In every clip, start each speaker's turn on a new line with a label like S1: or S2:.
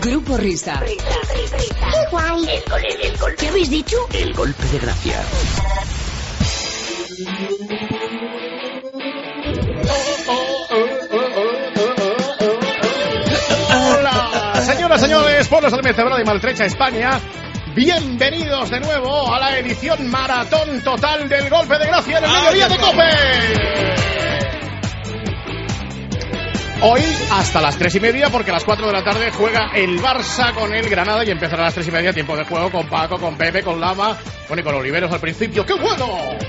S1: Grupo Risa.
S2: ¡Qué guay!
S3: El gol.
S2: ¿Qué habéis dicho?
S3: El golpe de gracia.
S4: Hola, señoras, señores, pueblos del Mecebrada y maltrecha España. Bienvenidos de nuevo a la edición maratón total del golpe de gracia en el mediodía de COPE. Hoy hasta las 3:30, porque a las 4 de la tarde juega el Barça con el Granada y empezará a las 3:30 tiempo de juego con Paco, con Pepe, con Lama, bueno, y con Oliveros al principio. ¡Qué bueno!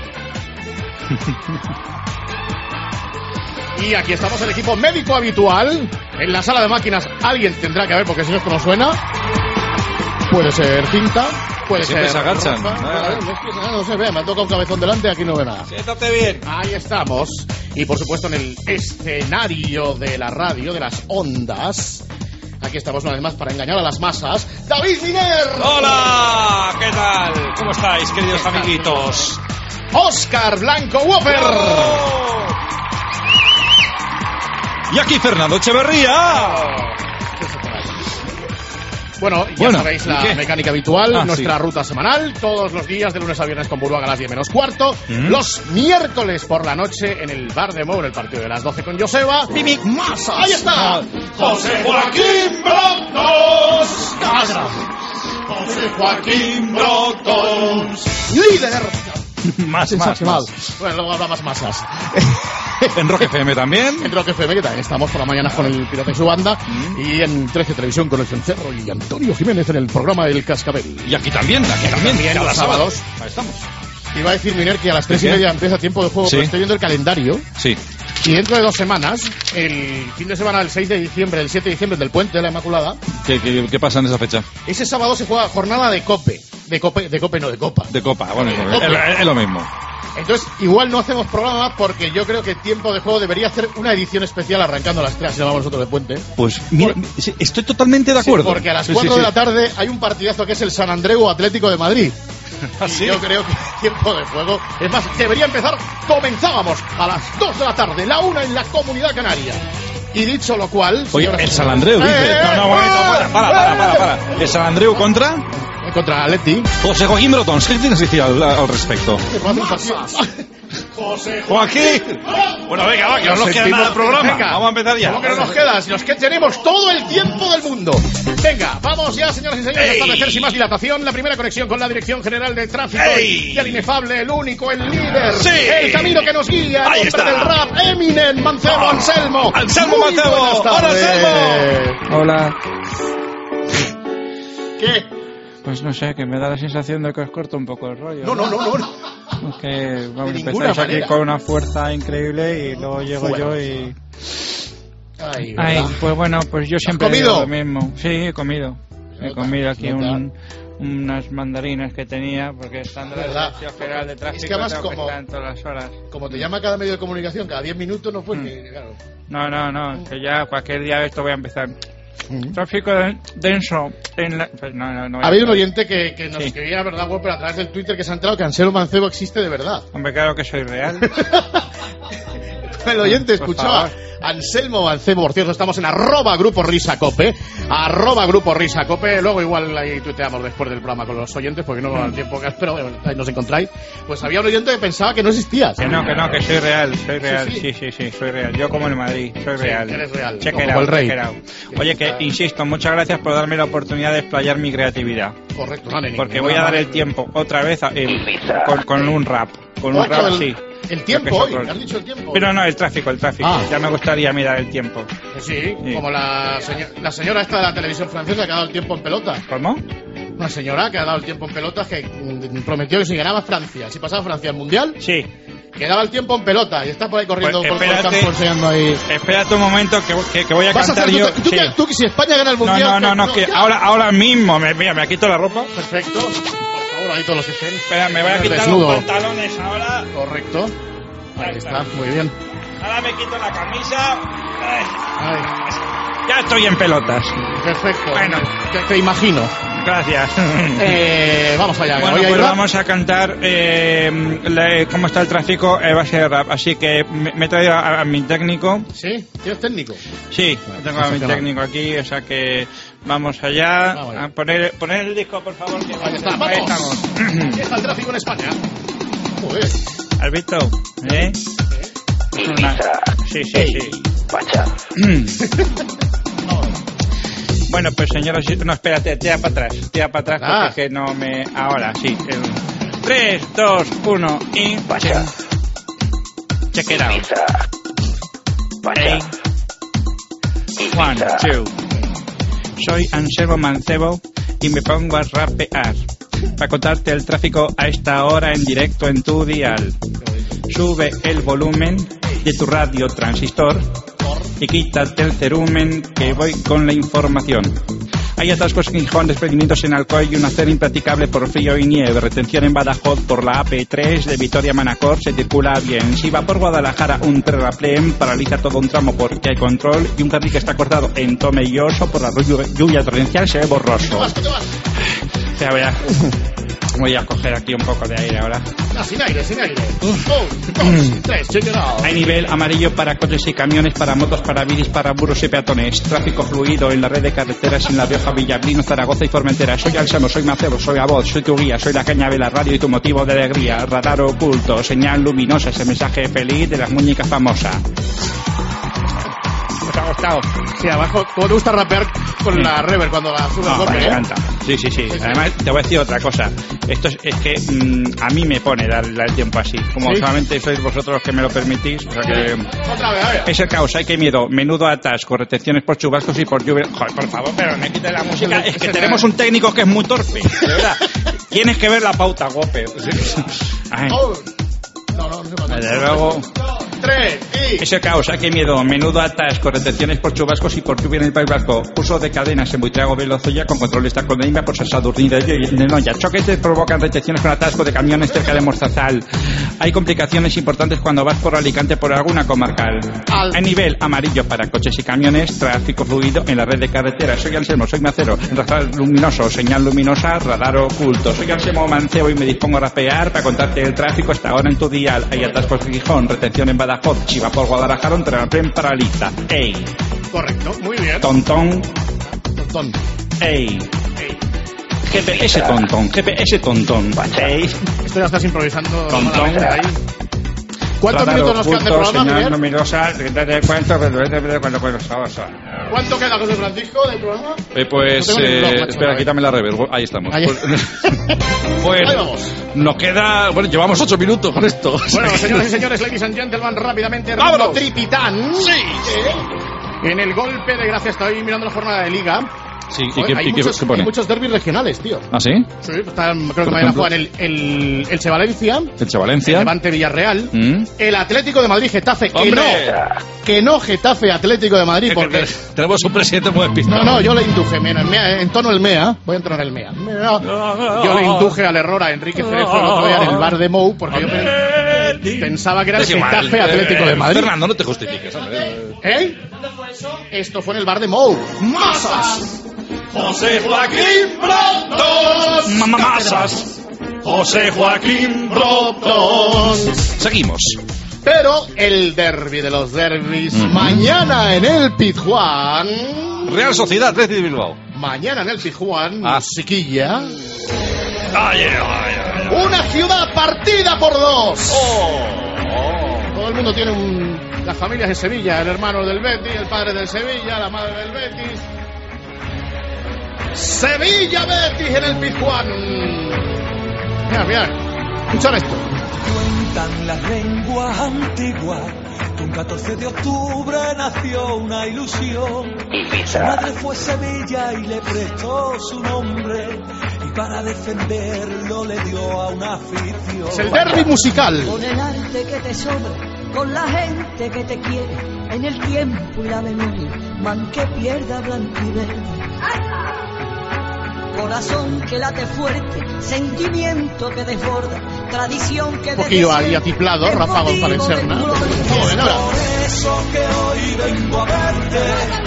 S4: Y aquí estamos el equipo médico habitual. En la sala de máquinas alguien tendrá que haber, porque si no esto no suena. Puede ser cinta, puede ser...
S5: se agachan.
S4: No se ve, me ha tocado un cabezón delante, aquí no ve nada.
S5: Siéntate bien.
S4: Ahí estamos. Y por supuesto en el escenario de la radio, de las ondas. Aquí estamos una vez más para engañar a las masas. ¡David Miner!
S5: ¡Hola! ¿Qué tal? ¿Cómo estáis, queridos amiguitos?
S4: ¡Óscar Blanco Whopper!
S5: ¡Oh! Y aquí Fernando Echeverría.
S4: Bueno, ya sabéis la mecánica habitual, nuestra ruta semanal, todos los días de lunes a viernes con Burbuaga a las 10 menos cuarto, los miércoles por la noche en el Bar de Mou, en el partido de las 12 con Joseba.
S5: Mimic Masas.
S4: ¡Ahí está! ¡José Joaquín Brotos! ¡José Joaquín Brotos! ¡Líder!
S5: Más.
S4: Bueno, luego habrá más masas.
S5: En Rock FM también.
S4: En Rock FM, que también estamos por la mañana con el Pirata y su banda. Y en 13 Televisión con el Cencerro y Antonio Jiménez en el programa El Cascabel.
S5: Y aquí también,
S4: También los sábados.
S5: Ahí estamos.
S4: Iba a decir, Miner, que a las 3:30 empieza tiempo de juego,
S5: Sí.
S4: pero estoy viendo el calendario.
S5: Sí.
S4: Y dentro de 2 semanas, el fin de semana del 6 de diciembre, el 7 de diciembre del Puente de la Inmaculada,
S5: ¿Qué pasa en esa fecha?
S4: ese sábado se juega jornada de COPE. De Copa.
S5: De Copa, bueno,
S4: Cope.
S5: es lo mismo.
S4: Entonces, igual no hacemos programa porque yo creo que tiempo de juego debería hacer una edición especial arrancando a las 3, si no vamos nosotros de Puente.
S5: Pues mira, estoy totalmente de acuerdo.
S4: Sí, porque a las 4 de la tarde hay un partidazo que es el San Andreu Atlético de Madrid.
S5: ¿Sí?
S4: Y yo creo que tiempo de juego, es más, debería empezar, comenzábamos a las 2 de la tarde, la 1 en la Comunidad Canaria. Y dicho lo cual...
S5: Oye, el San Andreu, dice. Para. ¿El San Andreu contra?
S4: Contra Atleti.
S5: José Joaquín Brotons, ¿qué tienes que decir al respecto?
S4: José
S5: Joaquín. Bueno, venga, va, que no nos queda nada del programa.
S4: Venga.
S5: Vamos a empezar ya.
S4: ¿Cómo que no nos queda? Si nos que tenemos todo el tiempo del mundo. Venga, vamos ya, señoras y señores, a establecer sin más dilatación la primera conexión con la Dirección General de Tráfico. Y el inefable, el único, el líder.
S5: Sí.
S4: El camino que nos guía,
S5: Ahí
S4: el hombre
S5: está.
S4: del rap, Eminem, Mancebo, Anselmo.
S5: Anselmo
S4: Muy
S5: Mancebo.
S4: buenas
S5: ¡Hola,
S4: tardes.
S5: Anselmo!
S6: Hola.
S4: ¿Qué?
S6: Pues no sé, que me da la sensación de que os corto un poco el rollo.
S4: No.
S6: Es que vamos,
S4: De ninguna
S6: empezáis aquí
S4: manera.
S6: con una fuerza increíble y luego llego
S4: Fuera.
S6: yo y...
S4: Ay,
S6: Ay,
S4: ¿verdad?
S6: pues bueno, pues yo siempre
S4: comido?
S6: digo lo mismo. Sí, he comido. He comido aquí
S4: nota.
S6: unas mandarinas que tenía, porque estando en la
S4: ¿Verdad?
S6: Dirección Federal de Tráfico
S4: Es que además
S6: tengo que
S4: como-
S6: estar en todas las horas.
S4: Como te llama cada medio de comunicación, cada 10 minutos, no fue que, claro.
S6: No, que ya cualquier día de esto voy a empezar. Tráfico denso en la... Pues no voy a
S4: Había un
S6: empezar.
S4: oyente que nos
S6: Sí.
S4: escribía, ¿verdad, web? Pero a través del Twitter que se ha enterado que Anselmo Mancebo existe de verdad.
S6: Hombre, claro que soy real.
S4: El oyente
S6: Por
S4: escuchaba
S6: favor.
S4: Anselmo Mancebo, por cierto, estamos en @Grupo Risa Cope, @Grupo Risa Cope, luego igual ahí tuiteamos después del programa con los oyentes, porque no al tiempo que pero bueno, ahí nos encontráis. Pues había un oyente que pensaba que no existías.
S6: Que no, que soy real,
S4: Sí.
S6: sí, soy real. Yo como en Madrid, soy
S4: Sí,
S6: real.
S4: eres real,
S6: Check
S4: como
S6: it out,
S4: el rey.
S6: check it out. Oye, que insisto, muchas gracias por darme la oportunidad de explayar mi creatividad.
S4: Correcto, no,
S6: Porque voy a dar el tiempo otra vez con un rap. Con un rap, sí.
S4: El tiempo
S6: Creo que
S4: hoy,
S6: es otro.
S4: ¿te has dicho el tiempo?
S6: Pero no, el tráfico.
S4: Ah.
S6: Ya me gustaría mirar el tiempo.
S4: Sí,
S6: Sí.
S4: como la señora esta de la televisión francesa que ha dado el tiempo en pelota.
S6: ¿Cómo?
S4: Una señora que ha dado el tiempo en pelotas que prometió que si ganaba Francia, si pasaba Francia al Mundial,
S6: Sí.
S4: que daba el tiempo en pelota y está por ahí corriendo
S6: Pues
S4: por el
S6: espérate.
S4: campo enseñando ahí.
S6: Espérate un momento que voy a
S4: ¿Vas a
S6: cantar
S4: hacer
S6: yo.
S4: tú,
S6: Sí.
S4: tú que si España gana el Mundial...
S6: No, que ahora mismo me quito la ropa.
S4: Perfecto. Por favor, ahí todos los que estén.
S6: Espera, me voy a quitar
S4: Desnudo.
S6: los pantalones ahora.
S4: Correcto. Ahí está, muy bien.
S6: Ahora me quito la camisa. Ay,
S4: Ay,
S6: ya estoy en pelotas.
S4: perfecto.
S6: Bueno.
S4: Te imagino.
S6: Gracias.
S4: Vamos allá.
S6: Bueno,
S4: voy a
S6: pues
S4: ir rap.
S6: vamos a cantar cómo está el tráfico va a ser rap. Así que me he traído a mi técnico.
S4: ¿Sí? ¿Tienes técnico?
S6: Sí, tengo a mi
S4: sensacional.
S6: técnico aquí, o sea que Vamos allá.
S4: Vamos allá.
S6: A poner el disco, por favor. Que
S4: Ahí está,
S6: ahí
S4: vamos.
S6: estamos.
S4: Aquí está el tráfico en España. Joder.
S6: ¿Has visto? ¿Eh? Es una... Sí, sí, sí.
S3: Pacha.
S6: Bueno, pues señoras y... No, espérate, tira para atrás, porque es que no me... Ahora, sí. 3, 2, 1 y...
S3: Pacha.
S6: Check it out.
S3: Pizza. Pacha.
S6: 1, 2. Soy Anselmo Mancebo y me pongo a rapear para contarte el tráfico a esta hora en directo en tu dial. Sube el volumen de tu radio transistor y quítate el cerumen que voy con la información. Hay atascos en Gijón, desprendimientos en Alcoy y una acera impracticable por frío y nieve. Retención en Badajoz por la AP3 de Vitoria a Manacor se circula bien. Si va por Guadalajara un terraplén paraliza todo un tramo porque hay control y un carril que está cortado en Tomelloso por la lluvia torrencial se ve borroso. Ya voy a coger aquí un poco de aire ahora.
S4: Sin aire, sin aire. 1, 2, 3, check it out.
S6: Hay nivel amarillo para coches y camiones, para motos, para bicis, para burros y peatones. Tráfico fluido en la red de carreteras en La Rioja, Villablino, Zaragoza y Formentera. Soy Alsamo, soy Macebo, soy Avoz, soy tu guía, soy la caña de la radio y tu motivo de alegría. Radar oculto, señal luminosa, ese mensaje feliz de las muñecas famosas. ¿Os ha gustado?
S4: Sí, abajo, ¿cómo te gusta rapear con la reverb cuando la subes golpe?
S6: Me encanta. Sí. Además, te voy a decir otra cosa. Esto es que a mí me pone dar el tiempo así. Como solamente sois vosotros los que me lo permitís. O sea que...
S4: Otra vez, a ver.
S6: Es el caos, hay que miedo. Menudo atasco, retenciones por chubascos y por lluvia. Joder, por favor, pero me quite la música. Es que tenemos un técnico que es muy torpe. De verdad. Tienes que ver la pauta, Gope. Ay.
S4: No se pasa.
S6: Desde luego.
S4: 3 y...
S6: Ese caos, ¿a qué miedo? Menudo atasco, retenciones por chubascos y por lluvia en el País Vasco. Uso de cadenas en Buitrago, Velozoya, con control de Codeima por Sadurní de Noya. Choques que provocan retenciones con atasco de camiones cerca de Morzazal. Hay complicaciones importantes cuando vas por Alicante por alguna comarcal. Hay nivel amarillo para coches y camiones, tráfico fluido en la red de carreteras. Soy Anselmo, soy Macero, radar luminoso, señal luminosa, radar oculto. Soy Anselmo Mancebo y me dispongo a rapear para contarte el tráfico hasta ahora en tu dial. Hay atascos en Gijón, retención en Badajoz, si va por Guadalajara un tren paraliza. Ey.
S4: Correcto, muy bien.
S6: Tontón. Ey.
S4: Ey.
S6: GPS tontón. Ey.
S4: Esto ya estás improvisando.
S6: Tontón.
S4: Ahí. ¿Cuántos minutos nos quedan de programa, Miguel?
S6: Numerosa,
S4: ¿Cuánto queda, José Francisco, del programa?
S5: Pues,
S4: No tengo ni blog, macho,
S5: espera, quítame la reverb. Ahí estamos.
S4: Ahí.
S5: Pues
S4: Ahí vamos.
S5: nos queda... Bueno, llevamos 8 minutos con esto.
S4: Bueno, señoras y señores, ladies and gentlemen, rápidamente,
S5: ¡Vámonos!
S4: Rambo Tripitán.
S5: Sí.
S4: En el golpe de gracia, estoy mirando la jornada de Liga.
S5: Sí,
S4: Joder, hay
S5: qué pone?
S4: muchos derbis regionales, tío.
S5: ¿Ah, sí?
S4: Sí, creo que mañana juegan el Elche Valencia,
S5: Elche Valencia.
S4: el Levante Villarreal,
S5: Mm.
S4: el Atlético de Madrid Getafe,
S5: ¡Hombre!
S4: que no Getafe Atlético de Madrid, porque...
S5: Tenemos un presidente muy despistado.
S4: No, yo le induje, en tono el MEA, voy a entrar el MEA. Yo le induje al error a Enrique Cerezo el otro día en el bar de Mou, porque yo pensaba que era el
S5: Es igual,
S4: Getafe Atlético de Madrid.
S5: Fernando, no te justifiques, hombre.
S4: ¿Eh? ¿Dónde fue eso? Esto fue en el bar de Mou. ¡Masas!
S5: José Joaquín Brotos.
S6: Masas.
S5: José Joaquín
S4: Brotos.
S5: Seguimos.
S4: Pero el derbi de los derbis, mañana en el Pizjuán.
S5: Real Sociedad, Athletic de Bilbao.
S4: Mañana en el Pizjuán,
S5: Ah.
S4: musiquilla.
S5: Ay.
S4: Una ciudad partida por dos. Todo el mundo tiene las familias de Sevilla, el hermano del Betis, el padre del Sevilla, la madre del Betis. Sevilla Betis en el Pizjuán. Mira, escuchad esto.
S1: Cuentan las lenguas antiguas que un 14 de octubre nació una ilusión. Su
S3: Ibiza.
S1: madre fue Sevilla y le prestó su nombre, y para defenderlo le dio a una afición.
S4: Es el derbi musical.
S7: Con el arte que te sobra, con la gente que te quiere, en el tiempo y la memoria, man que pierda blanco y verde. Corazón que late fuerte, sentimiento que desborda, tradición que...
S4: Un poquillo ahí atiplado, Rafa González Serna. Joder, ahora.
S1: Por eso que hoy vengo a verte.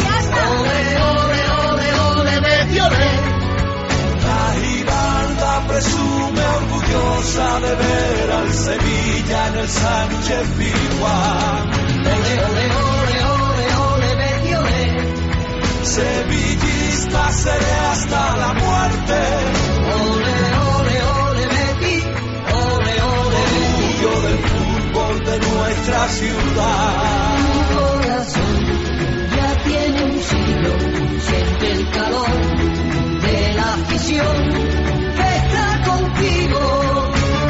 S4: Ole, Betis, ole.
S1: La Giralda presume orgullosa de ver al Sevilla en el Sánchez Pizjuán.
S7: Ole, Betis, ole.
S1: Sevillista sevillista seré hasta la muerte.
S7: Ole, ole, ole, Betis, ole, ole, Betis.
S1: Orgullo del fútbol de nuestra ciudad.
S7: Tu corazón ya tiene un siglo, siente el calor de la afición que está contigo.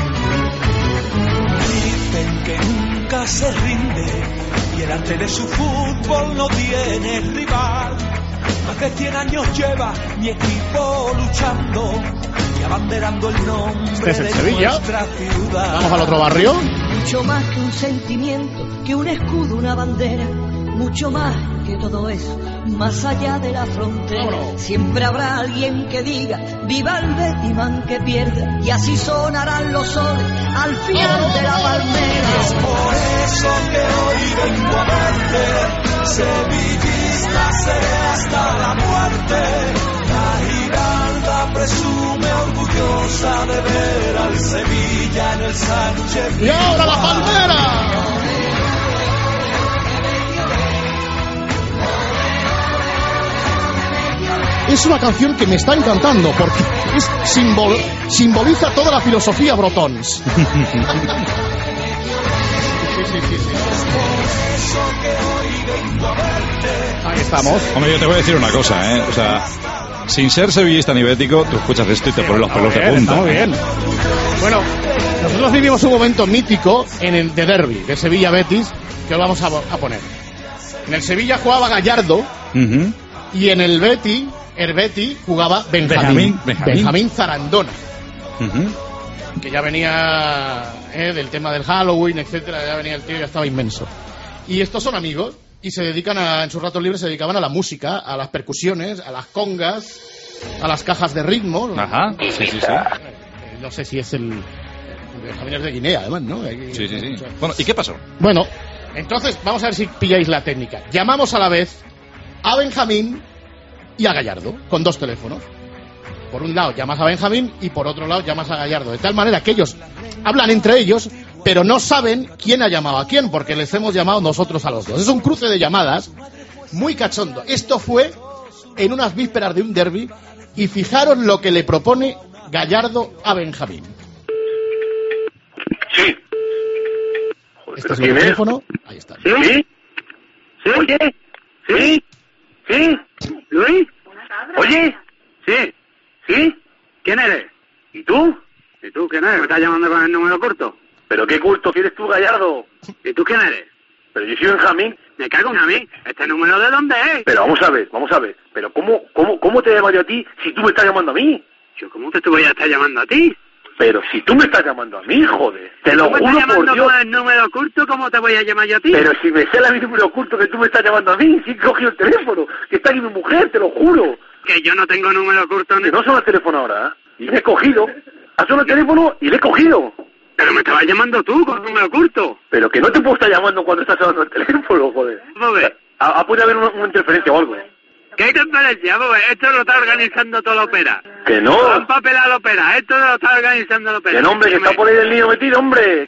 S1: Dicen que nunca se rinde y el arte de su fútbol no tiene rival. Más de 100 años lleva mi equipo luchando y abanderando el nombre
S4: Este es el
S1: de
S4: Sevilla.
S1: nuestra ciudad.
S4: Vamos al otro barrio.
S7: Mucho más que un sentimiento, que un escudo, una bandera, mucho más que todo eso, más allá de la frontera.
S4: Vámonos.
S7: Siempre habrá alguien que diga, viva el Betis, man que pierda, y así sonarán los soles al final de la palmera.
S1: Es por eso que hoy vengo a verte, sevillista seré hasta la muerte. La Giralda presume orgullosa de ver al Sevilla en el Sánchez.
S4: Y ahora la palmera. Es una canción que me está encantando porque simboliza toda la filosofía Brotons. Ahí estamos.
S5: Hombre, yo te voy a decir una cosa, ¿eh? O sea, sin ser sevillista ni bético, tú escuchas esto y te pones los pelos de punta.
S4: Está muy bien. Bueno, nosotros vivimos un momento mítico en el de derbi, de Sevilla-Betis, que os vamos a poner. En el Sevilla jugaba Gallardo
S5: Ujú.
S4: y en el Betis jugaba Benjamín Zarandona,
S5: Ujú.
S4: que ya venía del tema del Halloween, etcétera, ya venía el tío, ya estaba inmenso. Y estos son amigos y se dedican en sus ratos libres se dedicaban a la música, a las percusiones, a las congas, a las cajas de ritmo.
S5: Ajá, sí, sí, sí.
S4: No sé si es el Benjamín es de Guinea, además, ¿no?
S5: Sí, sí, sí. Bueno, ¿y qué pasó?
S4: Bueno, entonces vamos a ver si pilláis la técnica. Llamamos a la vez a Benjamín y a Gallardo, con dos teléfonos. Por un lado llamas a Benjamín y por otro lado llamas a Gallardo. De tal manera que ellos hablan entre ellos, pero no saben quién ha llamado a quién, porque les hemos llamado nosotros a los dos. Es un cruce de llamadas muy cachondo. Esto fue en unas vísperas de un derbi y fijaros lo que le propone Gallardo a Benjamín.
S3: Sí.
S4: Este es el teléfono. Ahí está.
S3: ¿Sí? ¿Sí? Oye. ¿Sí? ¿Sí? ¿Luis? Oye. ¿Sí? ¿Sí? ¿Quién eres? ¿Y tú? ¿Y tú quién eres? ¿Me estás llamando con el número corto? ¿Pero qué culto quieres tú, Gallardo? ¿Y tú quién eres? Pero yo soy Benjamín. Me cago en a mí. ¿Este número de dónde es? Pero vamos a ver. Pero ¿cómo te llamo yo a ti si tú me estás llamando a mí? ¿Yo cómo te voy a estar llamando a ti? Pero si tú me estás llamando a mí, joder. Te lo juro por Dios. ¿Tú me estás llamando con el número oculto? ¿Cómo te voy a llamar yo a ti? Pero si me sé el número oculto que tú me estás llamando a mí, si he cogido el teléfono, que está aquí mi mujer, te lo juro. Que yo no tengo número oculto. Que no suena el teléfono ahora, ¿eh? Y le he cogido. Ha sonado el teléfono y le he cogido. Pero me estabas llamando tú con número oculto. Pero que no te puedo estar llamando cuando estás sonando el teléfono, joder. Puede haber una interferencia o algo. ¿Qué interferencia? Esto lo está organizando toda la ópera. Que no. Han papelado la ópera. Esto lo está organizando la ópera. Que no, hombre, que está por ahí el niño metido, hombre.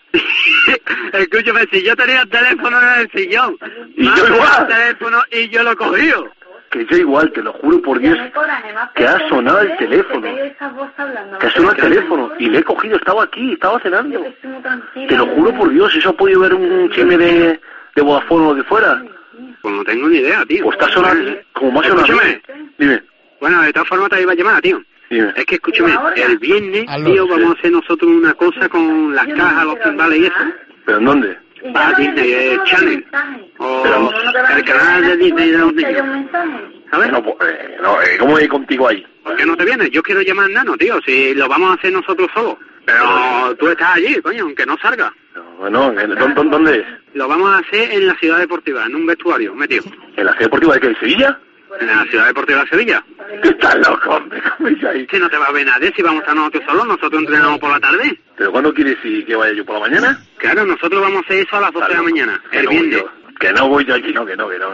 S3: Escúchame, si yo tenía el teléfono en el sillón. Y yo igual. El teléfono y yo lo he cogido. Que yo igual, te lo juro por Dios, que ha sonado el teléfono. Que ha sonado el teléfono y le he cogido, estaba aquí, estaba cenando. Te lo juro por Dios, eso ha podido ver un chisme de Vodafone o de fuera. Pues no tengo ni idea, tío. Pues está sonando, como más sonado. Escúchame. Dime. Bueno, de todas formas te iba a llamar, tío. Dime. Es que escúchame, el viernes, tío, vamos a hacer nosotros una cosa con las cajas, los timbales y eso. ¿Pero en dónde? Para Disney Channel. O el canal de Disney de los niños. ¿Sabes? ¿Cómo voy contigo ahí? ¿Por qué no te vienes? Yo quiero llamar a Nano, tío, si lo vamos a hacer nosotros solos. Pero tú estás allí, coño, aunque no salga. No, ¿dónde es? Lo vamos a hacer en la Ciudad Deportiva, en un vestuario, metido. ¿En la Ciudad Deportiva de qué? ¿De Sevilla? En la Ciudad Deportiva de Sevilla. ¿Qué estás loco, hombre? ¿Cómo es ahí? Si no te va a ver nadie, si vamos a estar nosotros solos, nosotros entrenamos por la tarde. ¿Pero cuándo quieres que vaya yo por la mañana? Claro, nosotros vamos a hacer eso a las 12 de la mañana, el viernes. Que no voy yo aquí, no.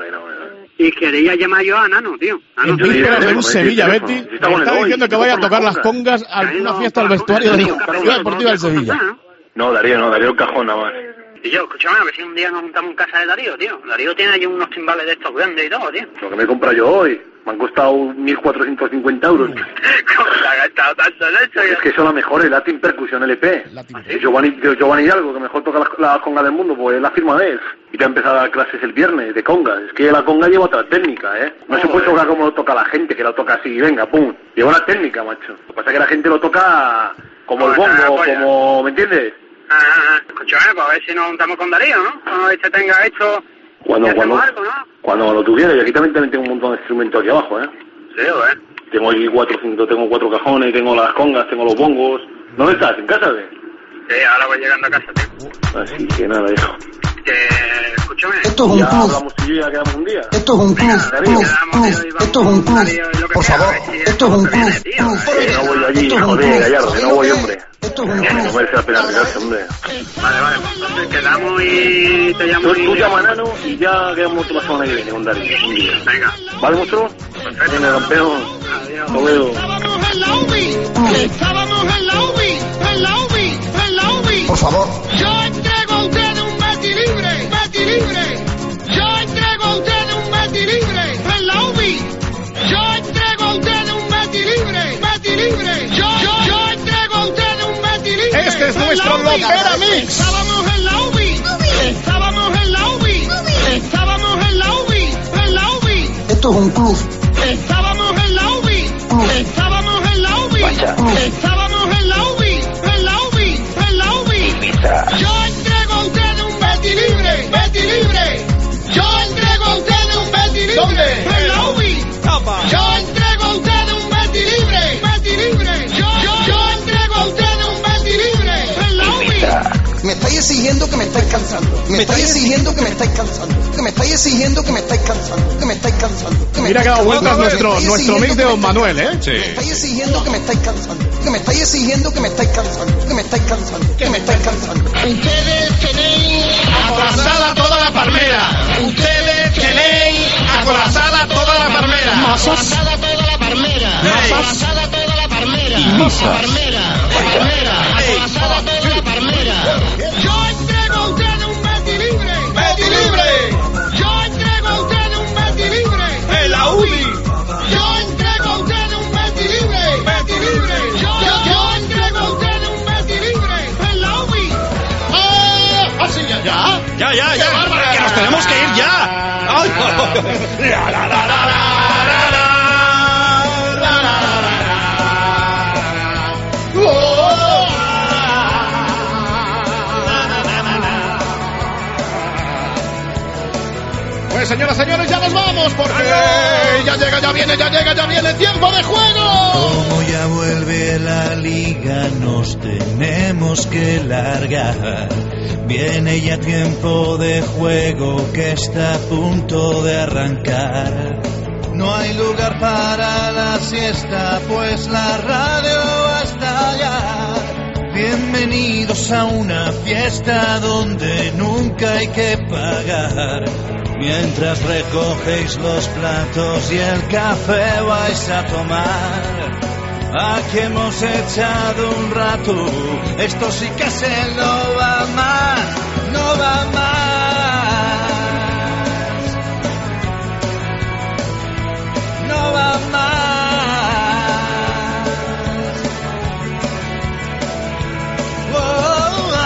S3: Y quería llamar yo a Nano, tío. En
S4: vísperas de un Sevilla-Betis, me está diciendo que vaya a tocar las congas a una fiesta al vestuario de la Ciudad Deportiva del Sevilla.
S3: No, Darío un cajón nada más. Y yo, escúchame, a ver si un día nos juntamos en casa de Darío, tío. Darío tiene allí unos timbales de estos grandes y todo, tío. Lo que me he comprado yo hoy.
S8: Me han costado 1.450 euros.
S3: ¿Cómo te ha gastado tanto en eso?
S8: Es que son las mejores, Latin Percussion LP. Giovanni Hidalgo, que mejor toca la conga del mundo, pues es la firma de él. Y te ha empezado a dar clases el viernes de conga. Es que la conga lleva otra técnica, ¿eh? No se puede tocar como lo toca la gente, que lo toca así, venga, pum. Lleva una técnica, macho. Lo que pasa es que la gente lo toca como el bongo, como... ¿Me entiendes?
S3: Escúchame, pues a ver si nos juntamos con Darío, ¿no? Cuando este tenga esto...
S8: Cuando tú quieras, y aquí también tengo un montón de instrumentos aquí abajo, ¿eh?
S3: Sí, ¿eh?
S8: Tengo aquí 4 cajones, tengo las congas, tengo los bongos. ¿Dónde estás? ¿En casa, de?
S3: Sí, ahora voy llegando a casa, tío.
S8: Así que nada, hijo.
S3: Escúchame.
S9: Esto es un
S8: ya
S9: club.
S8: hablamos y yo ya quedamos un día.
S9: Esto es un club. Esto es un club. Por favor, esto es un club.
S8: Que no voy allí, joder, Gallardo, que no voy, hombre.
S9: Esto es un
S8: Que no
S9: club.
S8: merece la pena arriesgarse, hombre.
S3: Vale, pues entonces quedamos y te llamo.
S8: Tú llama a Nano y ya quedamos toda la semana que viene con Darío, un día.
S3: Venga.
S8: ¿Vale, monstruo?
S3: Perfecto.
S8: Venga, campeón.
S3: Adiós.
S8: Nos vemos.
S9: Por favor.
S7: Yo entrego a ustedes un Betty libre, Betty libre. Yo entrego a ustedes un Betty libre en la UBI. Yo entrego a ustedes un Betty libre, Betty libre. Yo entrego a ustedes un Betty libre.
S4: Este es
S7: en
S4: nuestro
S7: la UBI.
S4: Lopera Mix.
S7: Estábamos en la UBI. Estábamos en la UBI. Estábamos en la UBI. En la UBI.
S9: Esto es un club.
S7: Estábamos en la UBI. Estábamos en la UBI. Estábamos en la UBI. En la UBI. En la UBI. Yo entrego a ustedes un Betty libre. Betty libre. Yo entrego a ustedes un Betty libre.
S4: ¿Dónde?
S7: En la UBI. Yo entrego a ustedes un Betty libre. Betty libre. Yo entrego a ustedes un Betty libre. En la UBI.
S9: Me estáis exigiendo que me estáis cansando. Me estáis exigiendo que me estáis cansando. Que me estáis exigiendo que me estáis cansando. Que me estáis cansando. Que me
S4: Mira que ha dado
S9: estáis
S4: vueltas
S9: cansando.
S4: nuestro mix de Don Manuel, ¿eh?
S5: Sí.
S9: Me estáis exigiendo que me estáis cansando. Que me estáis exigiendo que me estáis cansando. Que me estáis cansando. Que me estáis cansando.
S7: Ustedes tenéis
S4: Acorazada toda la palmera. Ustedes tenéis acorazada toda la palmera.
S7: Pasada toda la palmera. Pasada toda la palmera. Palmera. Pasada toda la palmera. Yo entrego a ustedes un Betty libre.
S4: Betty libre.
S7: Yo entrego a ustedes un Betty libre.
S4: En la UBI.
S7: Yo entrego a ustedes un Betty libre. Betty libre. Yo entrego a ustedes un Betty libre. En la UBI.
S4: ¿Así ya?
S5: Ya,
S4: ¡Qué bárbara!
S5: que nos tenemos que ir ya. Ay,
S4: La, la, la, la, la, la, la, la, la, la, la. Oh. Pues señoras, señores, ya nos vamos porque ya llega, ya viene tiempo de juego.
S1: Como ya vuelve la liga, nos tenemos que largar. Viene ya tiempo de juego que está a punto de arrancar. No hay lugar para la siesta, pues la radio va a estallar. Bienvenidos a una fiesta donde nunca hay que pagar. Mientras recogéis los platos y el café vais a tomar. Aquí hemos echado un rato, esto sí que se no va más, no va más, no va más. Oh,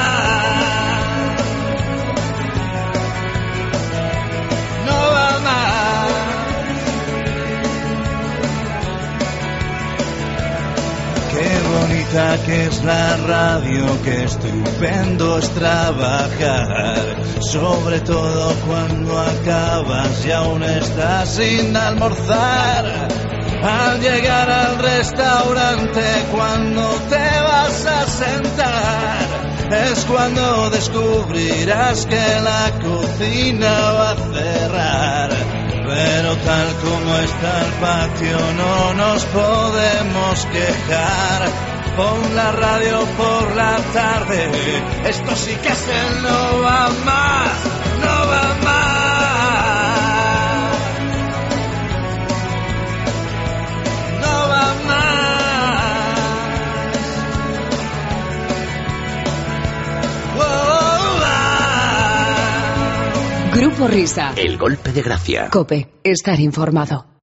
S1: no va más. Qué bonita que es la radio, qué estupendo es trabajar, sobre todo cuando acabas y aún estás sin almorzar. Al llegar al restaurante, cuando te vas a sentar, es cuando descubrirás que la cocina va a cerrar. Pero tal como está el patio no nos podemos quejar. Pon la radio por la tarde, esto sí que se no va más, no va más, no va más. Oh,
S10: Grupo Risa.
S11: El golpe de gracia.
S10: COPE. Estar informado.